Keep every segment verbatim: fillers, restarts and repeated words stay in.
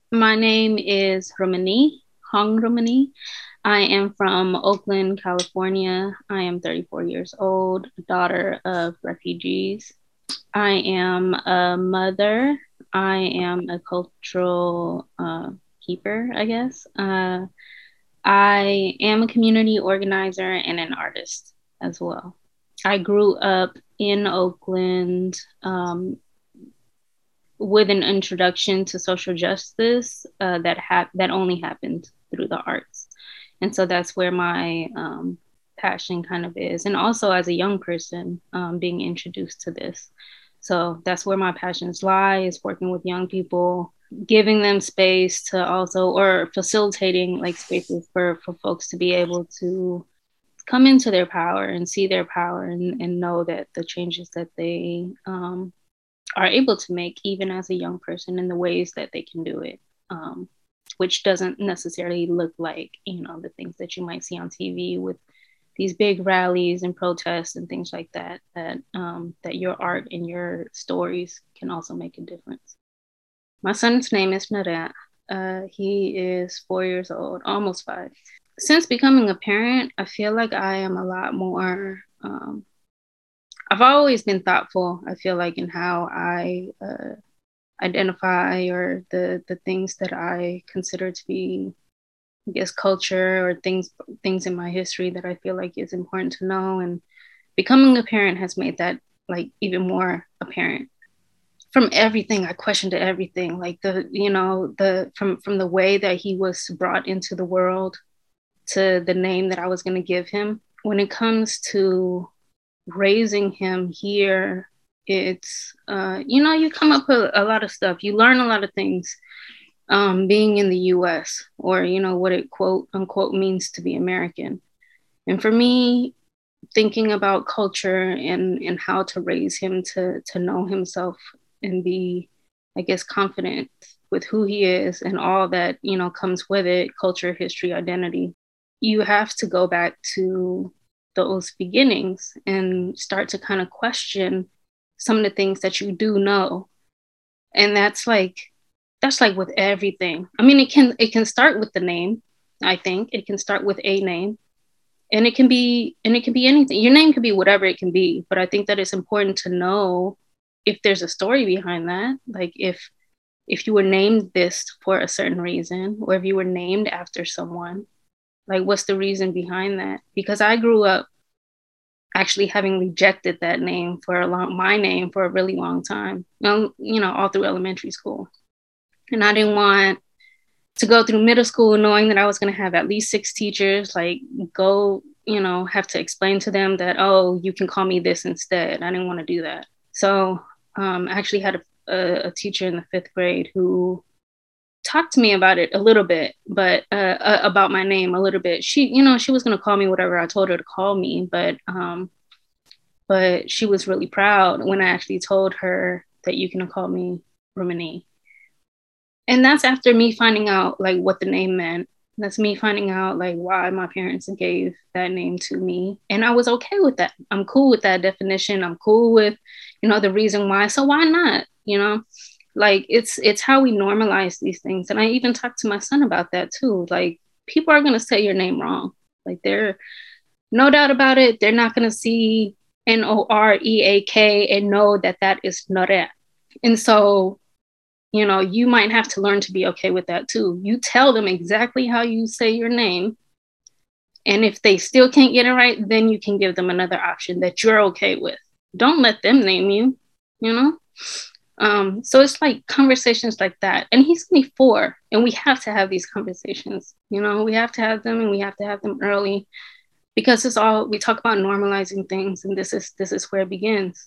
My name is Romani, Hong Romani. I am from Oakland, California. I am thirty-four years old, daughter of refugees. I am a mother. I am a cultural uh, keeper, I guess. Uh, I am a community organizer and an artist as well. I grew up in Oakland, um, with an introduction to social justice uh, that ha- that only happened through the arts, and so that's where my um, passion kind of is, and also as a young person um, being introduced to this. So that's where my passions lie, is working with young people, giving them space to also, or facilitating like spaces for for folks to be able to come into their power and see their power, and, and know that the changes that they um, are able to make even as a young person in the ways that they can do it, um, which doesn't necessarily look like, you know, the things that you might see on T V with these big rallies and protests and things like that, that um, that your art and your stories can also make a difference. My son's name is Narat. Uh, he is four years old, almost five. Since becoming a parent, I feel like I am a lot more um, I've always been thoughtful, I feel like, in how I uh, identify, or the the things that I consider to be, I guess, culture, or things things in my history that I feel like is important to know. And becoming a parent has made that like even more apparent. From everything, I questioned everything, like the you know the from from the way that he was brought into the world to the name that I was going to give him. When it comes to raising him here, it's uh, you know, you come up with a lot of stuff. You learn a lot of things um, being in the U S, or you know what it quote unquote means to be American. And for me, thinking about culture and and how to raise him to to know himself and be, I guess, confident with who he is and all that you know comes with it, culture, history, identity. You have to go back to those beginnings and start to kind of question some of the things that you do know. And that's like that's like with everything. I mean, it can it can start with the name. I think it can start with a name, and it can be and it can be anything. Your name can be whatever it can be, but I think that it's important to know if there's a story behind that. Like if if you were named this for a certain reason, or if you were named after someone, like what's the reason behind that? Because I grew up actually having rejected that name for a long my name for a really long time, um, you know, all through elementary school. And I didn't want to go through middle school knowing that I was going to have at least six teachers, like go, you know, have to explain to them that, oh, you can call me this instead. I didn't want to do that. So um, I actually had a, a, a teacher in the fifth grade who talked to me about it a little bit, but uh, uh, about my name a little bit. She, you know, she was going to call me whatever I told her to call me, but um, but she was really proud when I actually told her that you can call me Romani. And that's after me finding out like what the name meant. That's me finding out like why my parents gave that name to me. And I was okay with that. I'm cool with that definition. I'm cool with, you know, the reason why. So why not? You know, like it's it's how we normalize these things. And I even talked to my son about that too. Like people are gonna say your name wrong. Like they're no doubt about it, they're not gonna see N O R E A K and know that that is Norea. And so you know, you might have to learn to be okay with that too. You tell them exactly how you say your name. And if they still can't get it right, then you can give them another option that you're okay with. Don't let them name you, you know? Um, so it's like conversations like that. And he's only four, and we have to have these conversations. You know, we have to have them, and we have to have them early, because it's all we talk about normalizing things, and this is this is where it begins.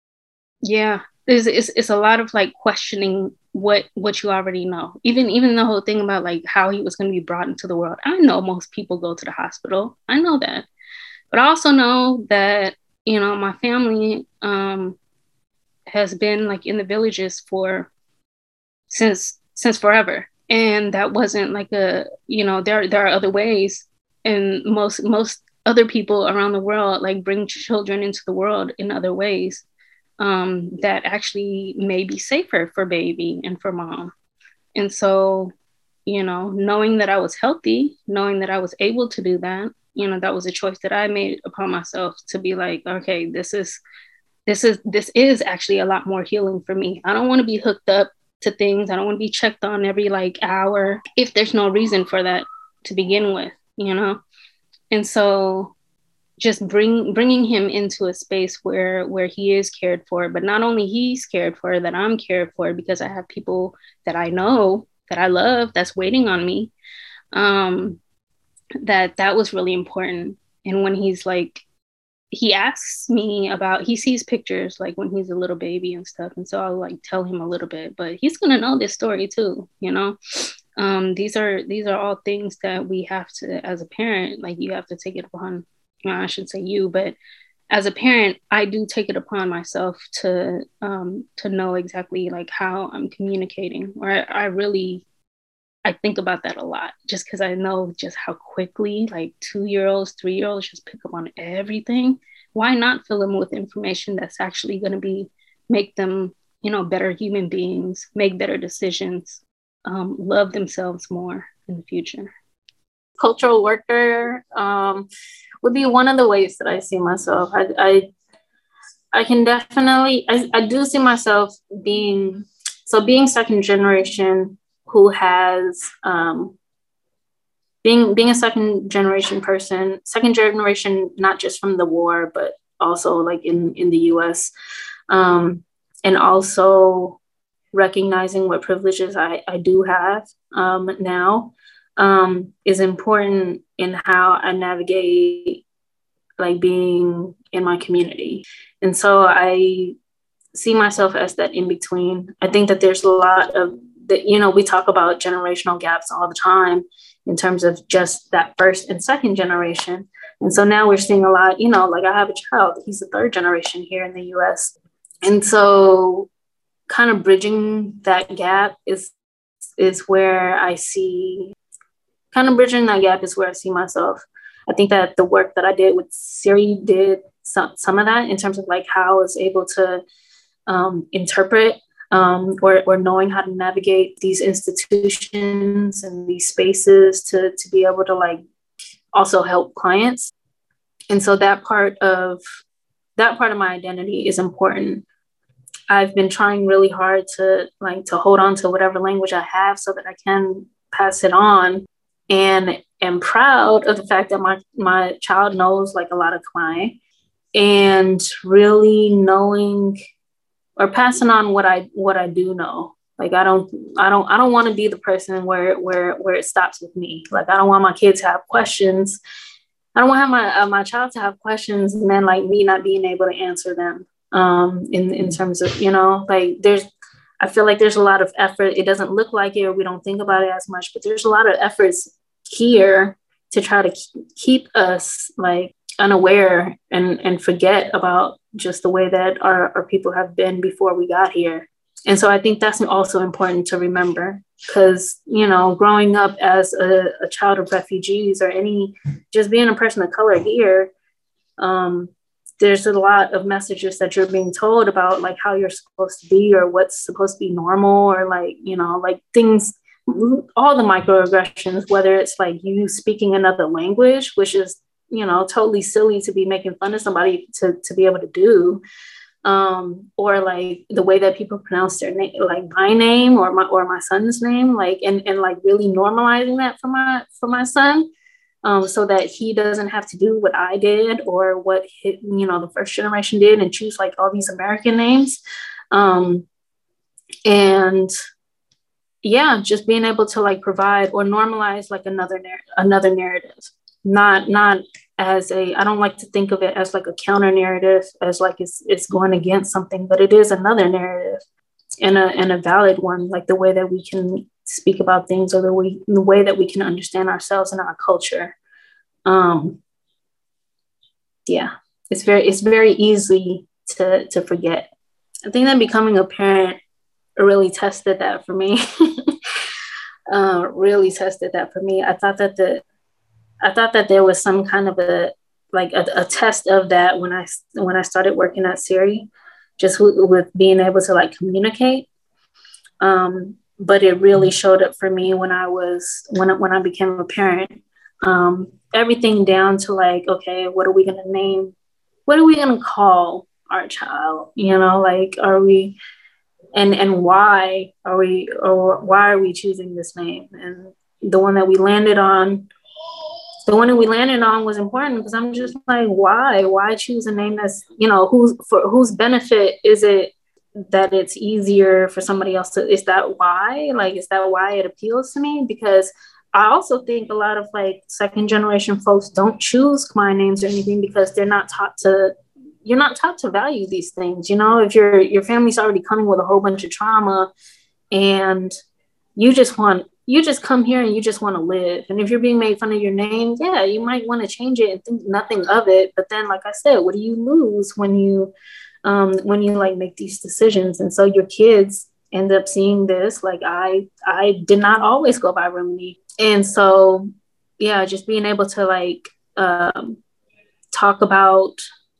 Yeah, it's, it's it's a lot of like questioning what what you already know. Even even the whole thing about like how he was going to be brought into the world. I know most people go to the hospital. I know that, but I also know that you know my family um has been like in the villages for since since forever, and that wasn't like a you know there there are other ways, and most most other people around the world like bring children into the world in other ways um, that actually may be safer for baby and for mom. And so, you know, knowing that I was healthy, knowing that I was able to do that, you know, that was a choice that I made upon myself to be like, okay, this is this is this is actually a lot more healing for me. I don't want to be hooked up to things. I don't want to be checked on every like hour if there's no reason for that to begin with, you know. And so just bring bringing him into a space where where he is cared for, but not only he's cared for, that I'm cared for, because I have people that I know, that I love, that's waiting on me. Um, that that was really important. And when he's like, he asks me about, he sees pictures like when he's a little baby and stuff, and so I'll like tell him a little bit, but he's gonna know this story too, you know. Um, these are these are all things that we have to, as a parent, like you have to take it upon, well, I should say you, but as a parent, I do take it upon myself to um, to know exactly like how I'm communicating. Or I, I really, I think about that a lot, just because I know just how quickly like two year olds, three year olds just pick up on everything. Why not fill them with information that's actually going to be make them, you know, better human beings, make better decisions, um, love themselves more in the future. Cultural worker um, would be one of the ways that I see myself. I I, I can definitely, I, I do see myself being, so being second generation who has, um, being being a second generation person, second generation, not just from the war, but also like in, in the U S, um, and also recognizing what privileges I, I do have um, now um, is important in how I navigate like being in my community. And so I see myself as that in between. I think that there's a lot of that, you know, we talk about generational gaps all the time in terms of just that first and second generation. And so now we're seeing a lot, you know, like I have a child, he's the third generation here in the U S. And so kind of bridging that gap is is where I see, kind of bridging that gap is where I see myself. I think that the work that I did with Siri did some, some of that in terms of like how I was able to um, interpret um, or, or knowing how to navigate these institutions and these spaces to, to be able to like also help clients. And so that part of that part of my identity is important. I've been trying really hard to like to hold on to whatever language I have so that I can pass it on, and am proud of the fact that my my child knows like a lot of Khmer, and really knowing or passing on what I what I do know. Like I don't I don't I don't want to be the person where where where it stops with me. Like I don't want my kids to have questions. I don't want to have my uh, my child to have questions and then like me not being able to answer them. Um, in in terms of, you know, like there's, I feel like there's a lot of effort. It doesn't look like it, or we don't think about it as much, but there's a lot of efforts here to try to keep us like unaware and and forget about just the way that our, our people have been before we got here. And so I think that's also important to remember, because, you know, growing up as a, a child of refugees or any, just being a person of color here, um, there's a lot of messages that you're being told about like how you're supposed to be or what's supposed to be normal, or like, you know, like things, all the microaggressions, whether it's like you speaking another language, which is, you know, totally silly to be making fun of somebody to, to be able to do, um, or like the way that people pronounce their name, like my name or my, or my son's name, like, and, and like really normalizing that for my, for my son. Um, so that he doesn't have to do what I did or what his, you know, the first generation did and choose like all these American names. Um, and yeah, just being able to like provide or normalize like another narr- another narrative, not not as a, I don't like to think of it as like a counter narrative, as like it's it's going against something, but it is another narrative, and a and a valid one, like the way that we can speak about things, or the way the way that we can understand ourselves and our culture. Um, yeah, it's very it's very easy to to forget. I think that becoming a parent really tested that for me. uh, really tested that for me. I thought that the I thought that there was some kind of a like a, a test of that when I when I started working at Siri, just w- with being able to like communicate. Um, but it really showed up for me when I was when when I became a parent. Um, everything down to like, okay, what are we gonna name? What are we gonna call our child? You know, like, are we and and why are we or why are we choosing this name? And the one that we landed on, the one that we landed on was important because I'm just like, why? Why choose a name that's, you know, who's for whose benefit is it that it's easier for somebody else to, is that why? Like, is that why it appeals to me? Because I also think a lot of like second generation folks don't choose Khmer names or anything because they're not taught to, you're not taught to value these things. You know, if your your family's already coming with a whole bunch of trauma and you just want, you just come here and you just want to live. And if you're being made fun of your name, yeah, you might want to change it and think nothing of it. But then, like I said, what do you lose when you um, when you like make these decisions? And so your kids end up seeing this. Like I, I did not always go by Rumini, and so yeah, just being able to like um, talk about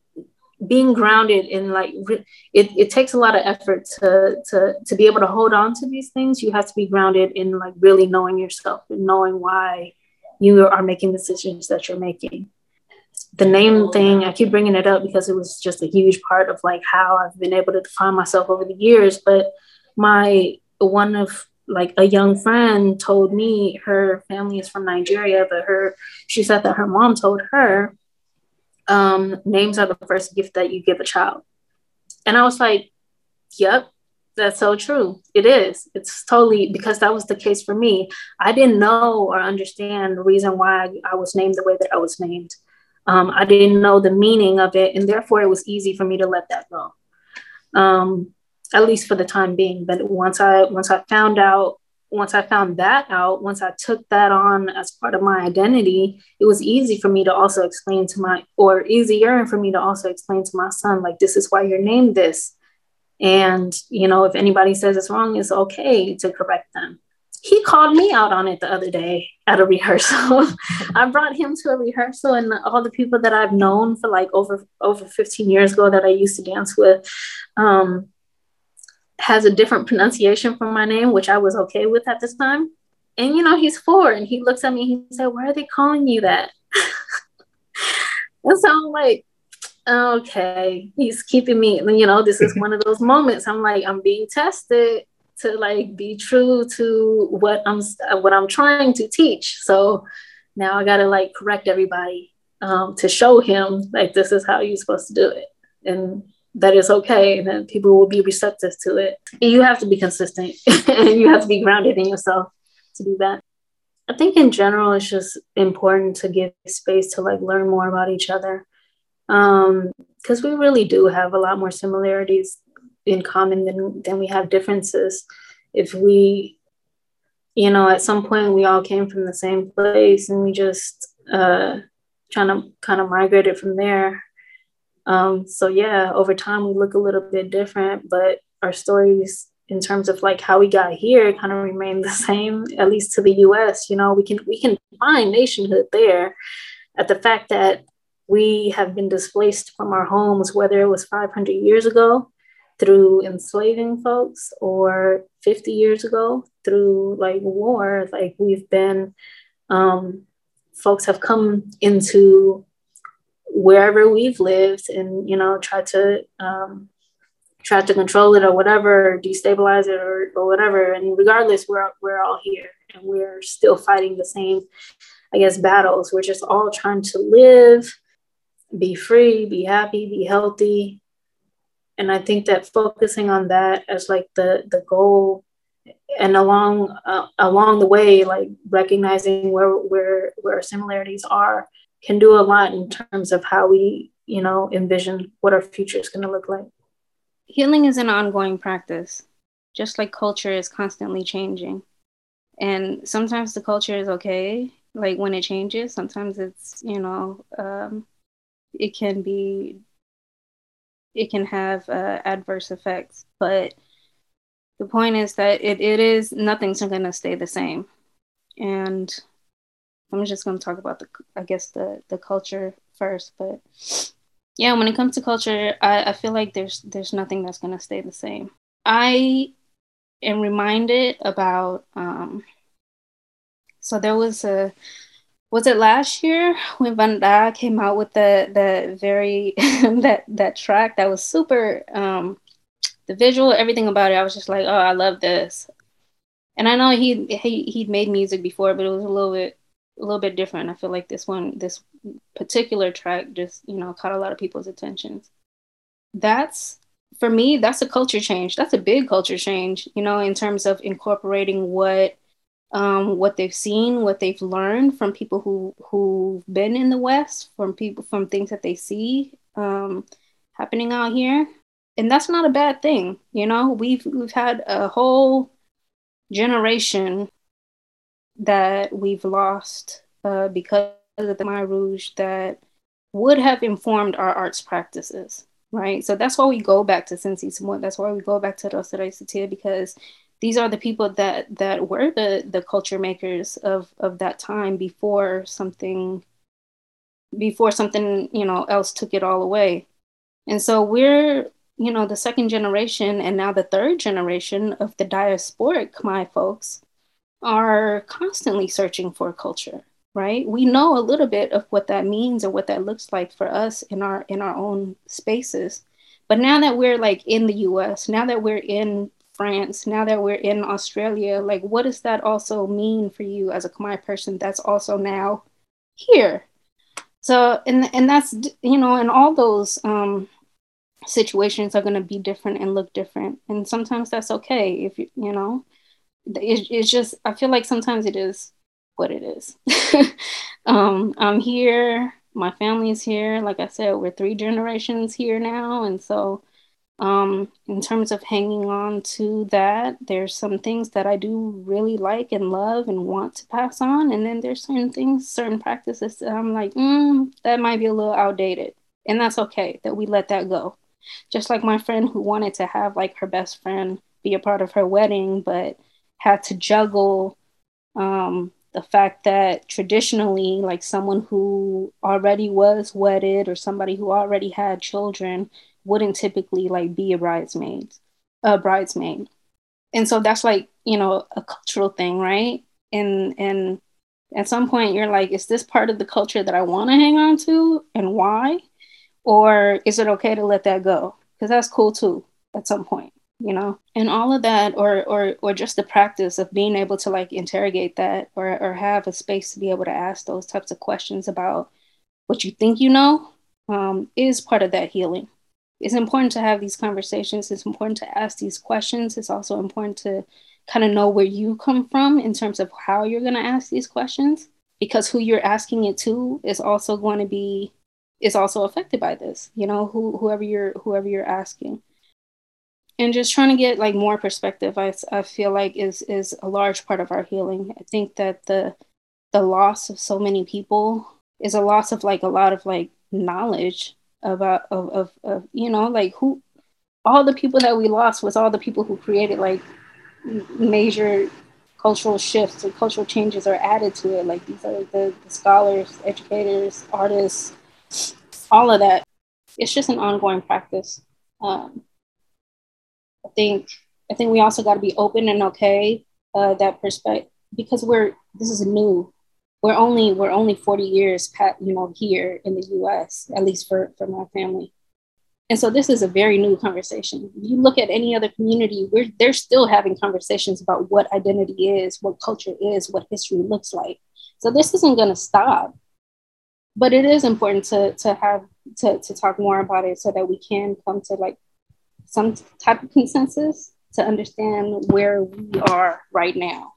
being grounded in like it, it takes a lot of effort to to to be able to hold on to these things. You have to be grounded in like really knowing yourself and knowing why you are making decisions that you're making. The name thing, I keep bringing it up because it was just a huge part of like how I've been able to define myself over the years. But my one of like a young friend told me her family is from Nigeria, but her she said that her mom told her um, names are the first gift that you give a child. And I was like, yep, that's so true. It is. It's totally, because that was the case for me. I didn't know or understand the reason why I, I was named the way that I was named. Um, I didn't know the meaning of it. And therefore, it was easy for me to let that go, um, at least for the time being. But once I once I found out once I found that out, once I took that on as part of my identity, it was easy for me to also explain to my, or easier for me to also explain to my son, like, this is why you're named this. And, you know, if anybody says it's wrong, it's okay to correct them. He called me out on it the other day at a rehearsal. I brought him to a rehearsal, and all the people that I've known for like over, over fifteen years ago that I used to dance with, um, has a different pronunciation for my name, which I was okay with at this time. And, you know, he's four and he looks at me, he said, why are they calling you that? And so I'm like, okay, he's keeping me, you know, this is one of those moments. I'm like, I'm being tested to like be true to what I'm, what I'm trying to teach. So now I got to like correct everybody um, to show him like, this is how you're supposed to do it. And that is okay, and then people will be receptive to it. And you have to be consistent and you have to be grounded in yourself to do that. I think in general, it's just important to give space to like learn more about each other. Um, because we really do have a lot more similarities in common than, than we have differences. If we, you know, at some point we all came from the same place and we just uh, trying to kind of migrate it from there. Um, so yeah, over time we look a little bit different, but our stories in terms of like how we got here kind of remain the same, at least to the U S. You know, we can we can find nationhood there at the fact that we have been displaced from our homes, whether it was five hundred years ago through enslaving folks or fifty years ago through like war. Like we've been, um, folks have come into wherever we've lived and, you know, try to um, try to control it or whatever, or destabilize it or, or whatever. And regardless, we're, we're all here and we're still fighting the same, I guess, battles. We're just all trying to live, be free, be happy, be healthy. And I think that focusing on that as like the, the goal, and along uh, along the way, like recognizing where, where, where our similarities are, can do a lot in terms of how we, you know, envision what our future is going to look like. Healing is an ongoing practice, just like culture is constantly changing. And sometimes the culture is okay, like when it changes. Sometimes it's, you know, um, it can be, it can have uh, adverse effects. But the point is that it, it is, nothing's going to stay the same. And I'm just going to talk about the, I guess, the, the culture first. But yeah, when it comes to culture, I, I feel like there's there's nothing that's going to stay the same. I and reminded about, um, so there was a, was it last year when Van Da came out with the the very that that track that was super, um the visual, everything about it, I was just like, oh, I love this. And I know he he he'd made music before, but it was a little bit a little bit different. I feel like this one, this particular track just, you know, caught a lot of people's attention. That's, for me, that's a culture change. That's a big culture change, you know, in terms of incorporating what um, what they've seen, what they've learned from people who who've been in the West, from people, from things that they see um, happening out here, and that's not a bad thing. You know, we've we've had a whole generation that we've lost uh, because of the Khmer Rouge that would have informed our arts practices, right? So that's why we go back to Sensi Samut. That's why we go back to Rosary Satir, because these are the people that that were the the culture makers of of that time before something before something you know else took it all away. And so we're, you know, the second generation and now the third generation of the diasporic Khmer folks are constantly searching for culture, right? We know a little bit of what that means or what that looks like for us in our in our own spaces. But now that we're like in the U S, now that we're in France, now that we're in Australia, like what does that also mean for you as a Khmer person that's also now here? So and and that's, you know, and all those um situations are going to be different and look different, and sometimes that's okay. If you you know it, it's just, I feel like sometimes it is what it is. um, I'm here, my family is here. Like I said, we're three generations here now. And so um, in terms of hanging on to that, there's some things that I do really like and love and want to pass on. And then there's certain things, certain practices that I'm like, mm, that might be a little outdated. And that's okay that we let that go. Just like my friend who wanted to have like her best friend be a part of her wedding, but had to juggle um, the fact that traditionally, like someone who already was wedded or somebody who already had children wouldn't typically like be a bridesmaid, a bridesmaid. And so that's like, you know, a cultural thing, right? And and at some point you're like, is this part of the culture that I want to hang on to, and why? Or is it okay to let that go? Because that's cool too at some point, you know? And all of that, or or or just the practice of being able to like interrogate that, or or have a space to be able to ask those types of questions about what you think you know, um, is part of that healing. It's important to have these conversations. It's important to ask these questions. It's also important to kind of know where you come from in terms of how you're going to ask these questions, because who you're asking it to is also going to be is also affected by this, you know, who whoever you're whoever you're asking. And just trying to get like more perspective, I, I feel like is is a large part of our healing. I think that the the loss of so many people is a loss of like a lot of like knowledge about of, of, of you know, like who all the people that we lost was all the people who created like major cultural shifts or cultural changes are added to it. Like these are the, the scholars, educators, artists, all of that. It's just an ongoing practice. Um, I think I think we also got to be open and okay uh, that perspective, because we're this is new. We're only we're only forty years past, you know, here in the U S, at least for for my family. And so this is a very new conversation. If you look at any other community, we're they're still having conversations about what identity is, what culture is, what history looks like. So this isn't going to stop. But it is important to to have to to talk more about it so that we can come to like some type of consensus to understand where we are right now.